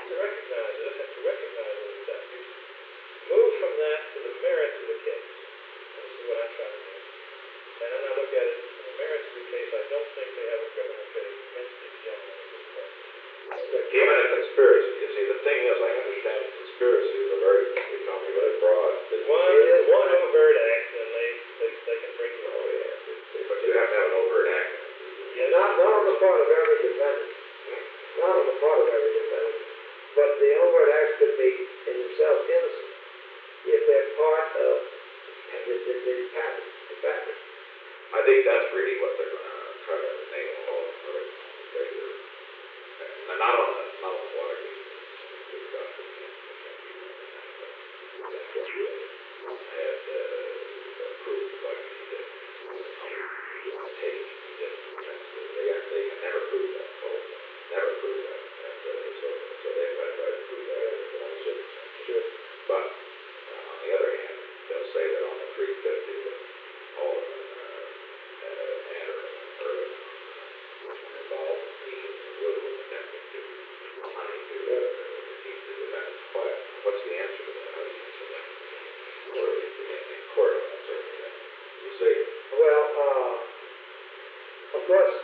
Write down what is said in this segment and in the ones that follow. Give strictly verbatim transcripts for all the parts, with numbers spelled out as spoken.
to recognize it and to recognize what it's done. You move from that to the merits of the case. This is what I'm trying to do. And then I look at it from the merits of the case. I don't think they have a criminal case against these gentlemen at this point. Even a conspiracy, you see, the thing is, I understand conspiracy is a very, you tell me, very broad. One, one overt act, and they, they, they can bring you. Oh, yeah. But you have to have an overt act. Yeah, Not, not on the part of every defendant. Not on the part of every defendant. But the overt acts could be in themselves innocent if they're part of the, the, the pattern, the pattern. I think that's really what they're going to try to nail all for regular. And not on the, not on the Watergate. Good God, they can't, they can't be doing that. But that's what we had uh, approved by me that take, he didn't, they, they can never prove that. Oh, never prove that. And uh, so, so they've got to try to prove that as a one citizen. Sure. But uh, on the other hand, they'll say that on the three fifty that all of them uh, uh, Andrew and Irvin uh, involved in means and will attempting to money to, uh, to keep the defendants quiet. What's the answer to that? How do you answer that? Or in, in court, certainly that. You see? Well, uh, of course,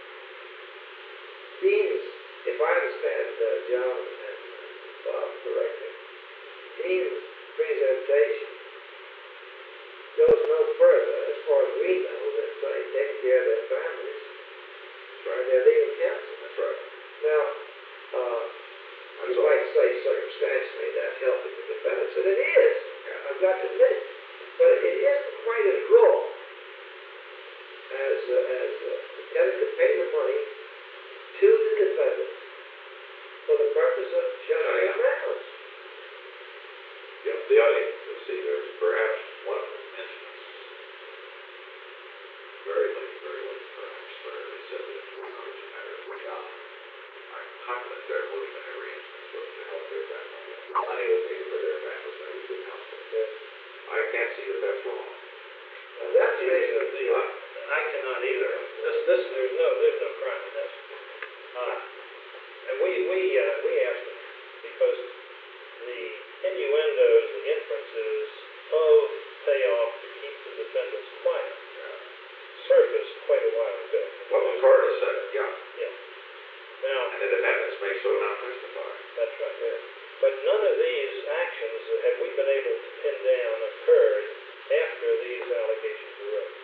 Dean's, if I understand uh, John and Bob correctly, Dean's presentation goes no further, as far as we know, than saying taking care of their families. That's right. And their legal counsel. That's right. Now, uh, That's you all. might say circumstantially that helping the defendants, and it is. Yeah. I've got to admit it. But it isn't quite as raw as, uh, as uh, intending to pay the money to the defendants for the purpose of shutting Oh, yeah. their mouths. Yeah, the audience, you see, there's perhaps one instance, very late, very late perhaps, where they said that it was not a matter of John. I'm confident they're moving in every instance was to help their family. Money was needed for their families, and we could help them. Yeah. I can't see that that's wrong. Now, that's The, the the, issue. the, I cannot either. This, this, there's no, there's no crime in this. Uh, and we, we, uh, we asked them because the innuendos, the inferences of payoff to keep the defendants quiet Yeah. surfaced quite a while ago. Well, the court has said it, yeah. Yeah. Now, And the defendants may so not testify. that's right. Yeah. But none of these actions have we been able to pin down occurred after these allegations arose.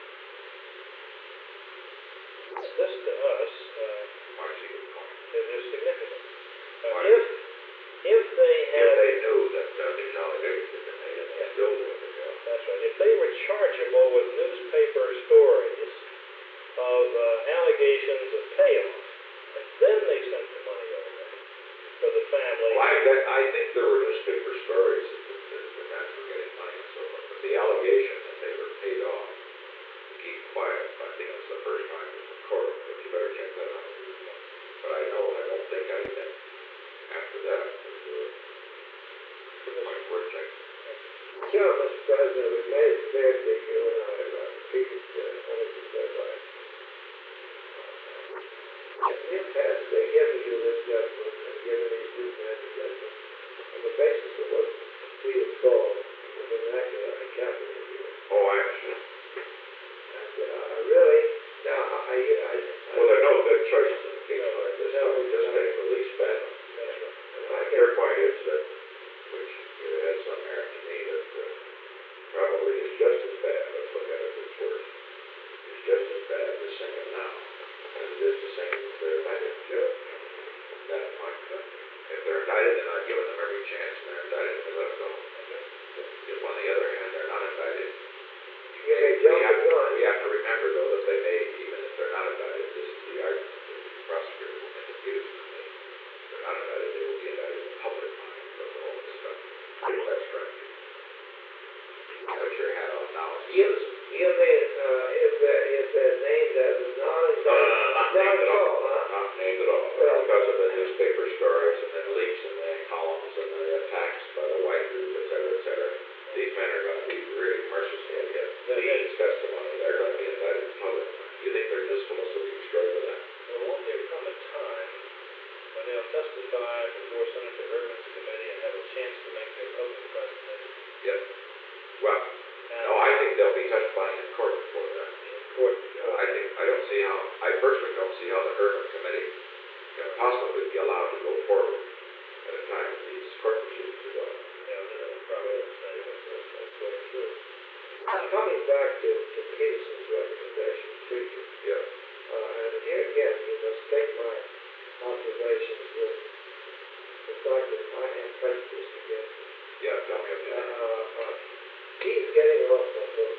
This to us uh, I see your point. is, is significant. Uh, Right. if if they If had, they knew that uh, these allegations had been made, and they still do it, yeah. that's right, if they were chargeable with newspaper stories of uh, allegations of payoff, and then they sent the money over for the family. Well, I, bet- I think there were newspaper stories that the, that the defense were getting money and so forth, but the allegation that they were paid off to keep quiet, I think it was the first time in the court, but you better check that out. But I know, I don't think anything after that was, uh, was quite worth checking. Sure, Mister President, we've made it clear to you, and I have repeated uh, only to say right. In the past, they've given you this judgment and given these two men the judgment on the basis of what we would call the vernacular a capital review. Oh, I understand. And uh, really, now, I, I, I, Well, there are no good choices in a case like this, No, so we just no. take the least bad one. that's right. And I And can, your point is that, which uh, has some merit to me, that uh, probably is just as bad, let's look at it this worse, is just as bad to sing it now as it is to sing if they're indicted. sure. That's my point. If they're indicted, then I've given them every chance, and they're indicted, and we let them go. If on the other hand, they're not indicted, You may we jump have, the gun. we have to remember, though, that they may, even if they're not indicted, this is the argument that the prosecutor will introduce to me. If they're not indicted, they will be indicted in the public mind because of all this stuff. How does that strike you? You put your hat on now as a You, citizen. you mean, uh, if they're, if they're named as a non-indicted? No, no, no, not named at all, huh? not named at all, Well- because of the newspaper stories and then leaks and then columns and the attacks by the white group, et cetera, they'll testify before Senator Ervin's committee and have a chance to make their opening presentation. Yes. Well, no, I think they'll be testifying in court before that. In court. Uh, I think, I don't see how, I personally don't see how the Urban Committee can possibly be allowed to go forward at a time when these court proceedings are going. Yeah, they're probably the same. That's, that's very true. Uh, Coming back to, to Peterson's recommendation, preacher, Yes. uh, and here again, you must take my observations with the fact that I am prejudiced against him. Yeah, tell me if you Uh, know. uh, he's getting off my book,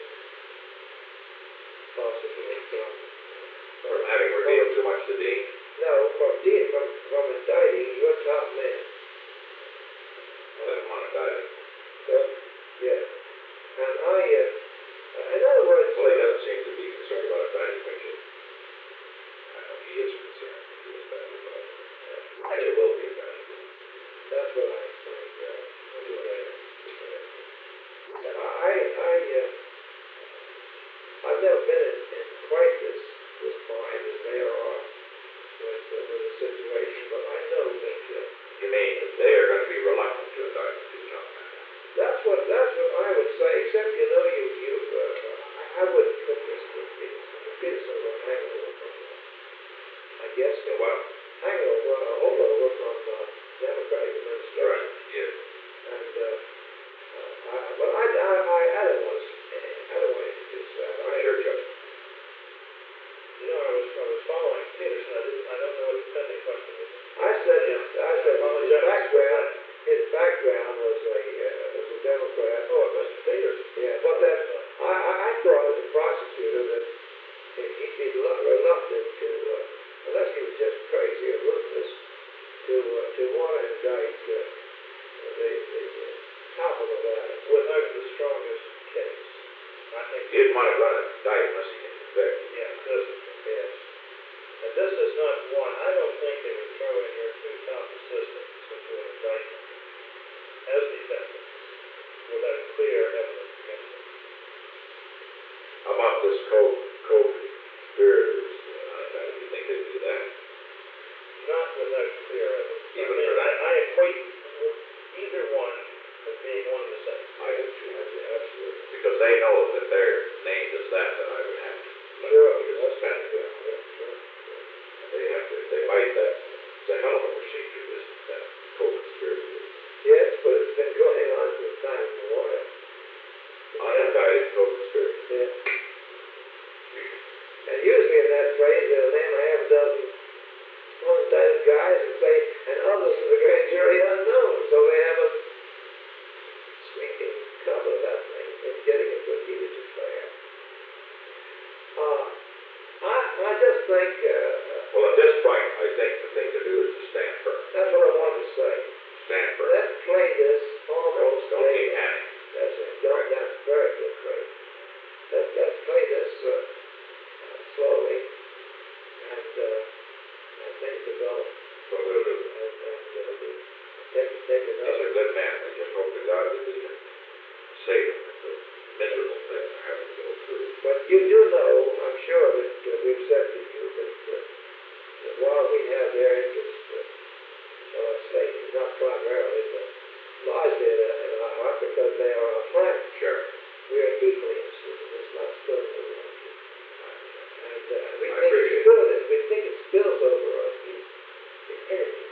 possibly from, From having revealed too much to Dean. no, from, de- from, from indicting your top men. I didn't want to die. So, yeah. And I, uh, in other words, Well, he uh, doesn't seem to be concerned about evaluation. I know he is concerned. He was evaluated. It will be evaluated. that's what I think, uh, anyway. I, I, uh, I've never been in, in quite this, this bind as they are with, uh, with the situation, but I know that, uh, You mean they are going to be reluctant to indict the two top men? that's what, that's what I would say, except, you know, you, you, uh, I, I wouldn't put this to Peterson. Peterson will hang over from, uh, I guess, So what? hang over, a holdover from, uh, Democratic administration. Yes. And, uh, uh, I, but I, I, I, I don't want to, I don't want to introduce that. I'm I, sure, Judge. You know, I was, I was following Peterson. I didn't, I don't know what the pending question is. I said, Yeah. I said, his background, his background was a, uh, was a Democrat. Oh, Mister Peterson. Yeah, but that, I, I, I thought as a prosecutor that he'd be relu- reluctant to, uh, unless he was just crazy or ruthless, to, uh, to want to indict, uh, the, the, the top of the ladder. Without the strongest case. I think. He didn't want to run a indict unless he can convict. Yeah, this, yes. And this is not one, I don't think they would throw in your two top assistants into an indictment as defendants without clear evidence against them. How about this code, code conspirators? Uh, do you think they'd do that? Not without clear evidence. I Even mean, for I, that? I equate either one as being one and the same. I do too. Absolutely. Because they know that they're named as that, that I would have to. let Sure, them be that's suspended. right, yeah, yeah, sure. And they have to, if they bite that, it's a hell of a procedure, this, that code conspiracy. Yes, but it's been going on for time immemorial. Unindicted code conspiracy. Yeah. And usually in that phrase, they'll name a half dozen unindicted guys and say, and others to the grand jury unknown. So they have a sweeping cover that thing and getting it to heated to fair. Uh, I, I just think, uh, Well, at this point, I think the thing to do is to stand firm. that's what I wanted to say. Stand firm. Let's play this almost Don't keep daily. panic. That's it. Don't, that's very good, Craig. Let's, let's play this, uh, uh, slowly and, uh, as things develop. So we'll do. And, and, uh, we take, take He's another. a good man. I just hope to God that he can save him. It's a miserable thing they're having to go through. But you do know, I'm sure that, uh, we've said to you that, uh, that while we have their interest, uh, shall I say, not primarily, but largely in, our- in our heart because they are our friends, Sure. we are equally interested in this not spilling over on you. And, uh, we I think it's appreciate it. spilling, we think it spills over on you, if anything.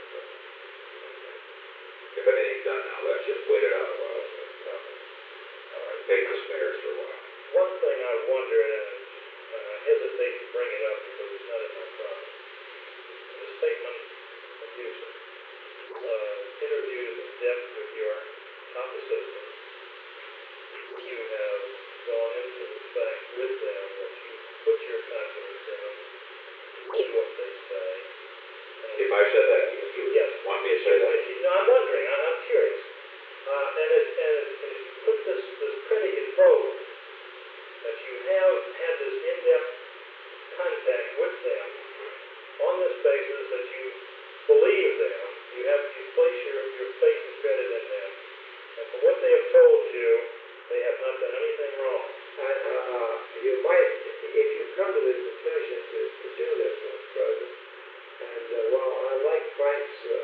If anything's done now, let's just wait it out a while. So, uh, all right, take the spares for a while. One thing I wonder, and uh, I hesitate to bring it up because it's not in my promise, the statement abuser, uh, interviews in depth with your top assistants. You have gone into the fact with them that you put your confidence in them, see what they say. And If I said that, you, you Yes. want me to say that? If you- No, I'm wondering, I- I'm curious. Uh, and it, and it- and if you put this, this predicate forward, that you have had this in-depth contact with them on this basis that you believe them, you have, you place your, your faith and credit in them, and from what they have told you, they have not done anything wrong. I, uh, uh, you might, if you come to the conclusion to, to do this, Mister President, and uh, while I like Frank's uh,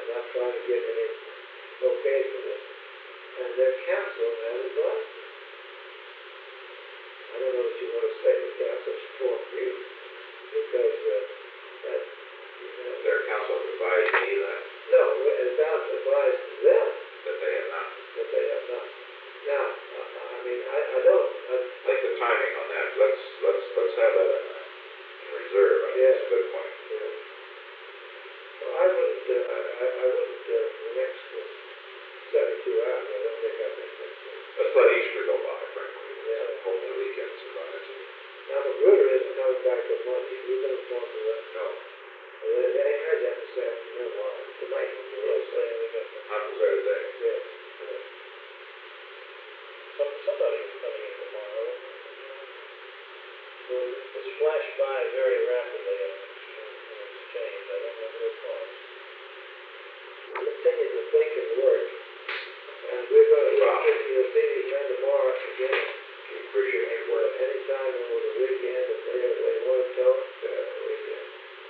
not trying to get any okay for this. And their council has advised them. I don't know what you want to say the council's strong view, because, uh, that, you know, Their council advised me that, no, about advised them that they have not. that they have not. Now, I, I mean, I, I don't, I, I think the timing on that, let's, let's, let's have that in, in reserve, I think it's a good point. you know, well, I wouldn't, uh, I, I I wouldn't, uh, the next uh, seventy-two hours, I don't think I think that's, uh, Let's let Easter go by, frankly. Yeah. Hope the weekends are on it. now Magruder isn't coming back till Monday, we're gonna talk to them. No, Well, they, they heard that this afternoon, while, tonight, when you were saying, we got the, not for Saturday. yeah, yeah. Some, somebody was coming in tomorrow. Well, It's flashed by very rapidly on the exchange. I don't know who it was. continue to think and work, and we're gonna, Wow. if you'll see these men tomorrow again, We appreciate and your work. uh, anytime over the weekend, if they, they want to talk, uh, we can.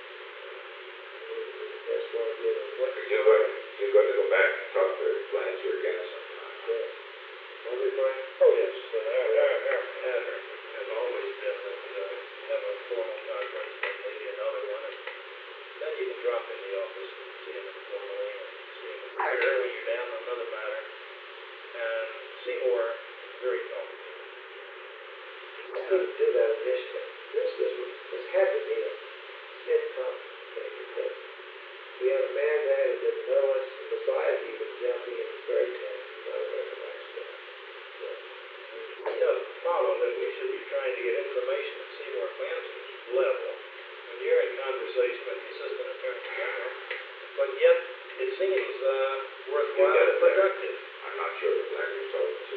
Just want to give them what. You're going, you're going to go back and talk to Lancer again sometime. Yes. Are we, Frank? Oh, yes, uh, our, our, our pattern has always been that, uh, have a formal conference, then maybe another one, and then you can drop in the office and see him informally, and see him here when you're down on another matter. And Seymour, very talkative. I couldn't do that initially. This, this was, this had to be a stiff conference, because we had a man there who didn't know us, and besides, he was jumpy and very tense, he's not a very relaxed guy. So, You know, the problem that we should be trying to get information at Seymour Clemson's level, when you're in conversation with the Assistant Attorney General, but yet it seems, uh, worthwhile get and it there. productive. I'm not sure that Lancer's told us to.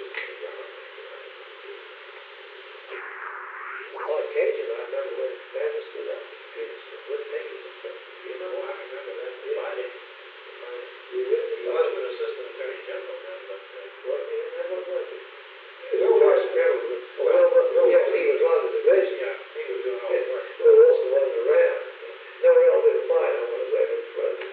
on occasion, I remember when Stan stood up, Peterson, what thing is it? You know, I remember that, Yeah. I didn't, I, You really, he wasn't an Assistant Attorney General then, but, uh, well, you never was it? Bill Wilson, Bill, Well, well, well, yeah, he was on the division. yeah, he was doing all the work. Bill Wilson wasn't around. No, we all did fine, I want to say, Mister President.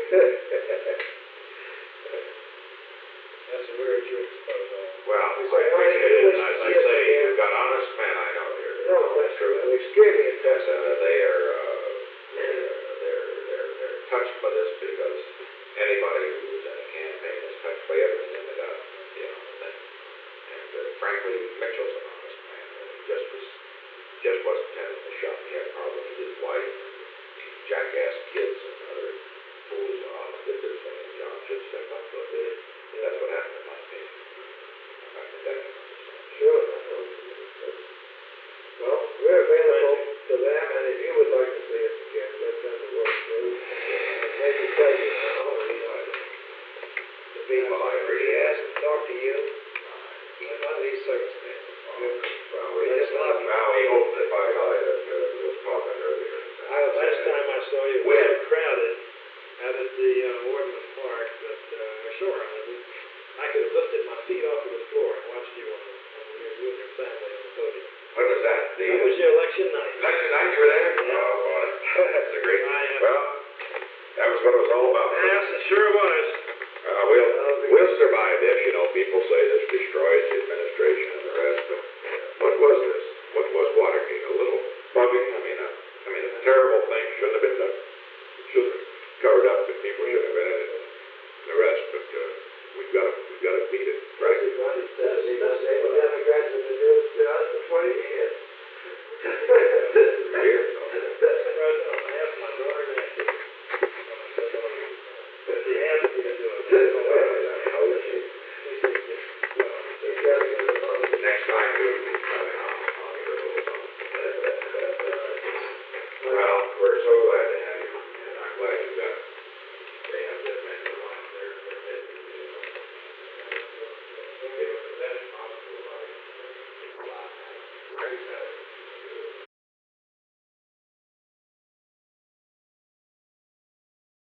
That's a weird trick to suppose on. Well, I Well, I appreciate it, and wish as I to see say, it again. you've got honest men I know here. No, that's true, and extremely Yes, impressive. uh, they are, uh, they're, they're, they're, they're touched by this because anybody who's in a campaign is touched by everything in the gut, you know, and, and uh, frankly, Mitchell's an honest man, and he just was, just wasn't tending the shop. He had problems with his wife, and jackass kids and other fools, uh, did this thing, and John should step up, but uh, that's what happened in my opinion. I think that can understand. Sure, I know. Well, we're available to them, and if you would like to see us again, let them to work through. And maybe tell you how we are to be. Well, I appreciate He it. asked to talk to you, even under these circumstances. Good. Well, we I just, just love you. well, we hope that by God that uh, was talking earlier. I, last time I saw you, we were crowded out at the, uh, Wardman Park, but, uh, sure, I mean, I could have lifted my feet off of the floor and watched you on, on your, you and your family on the podium. When was that? The, That was your election night. election night you were there? Oh, boy, that's a great, I, uh, well, that was what it was all about. Yes, it sure was. Uh, we'll, we'll survive this, you know, people say this destroys the administration and the rest, but what was this? What was Watergate? A little bugging? I mean, a, I mean, a terrible thing, shouldn't have been done. Should have covered up, and people should have been in it, and the rest, but, uh, we've got to, we've got to beat it, right? Everybody says he was able to Democrats have been doing it for twenty years. Here, so. Mister President, on behalf of my daughter